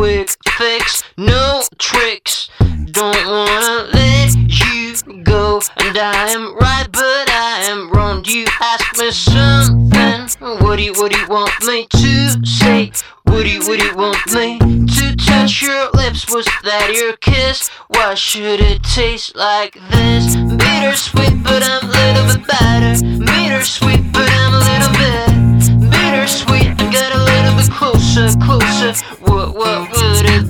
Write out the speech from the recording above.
quick fix, no tricks. Don't wanna let you go, and I am right, but I am wrong. You ask me something. What do you want me to say? What do you want me to touch your lips? Was that your kiss? Why should it taste like this? Bittersweet, but I'm a little bit better. Bittersweet, but I'm a little bit bittersweet. I got a little bit closer. What would it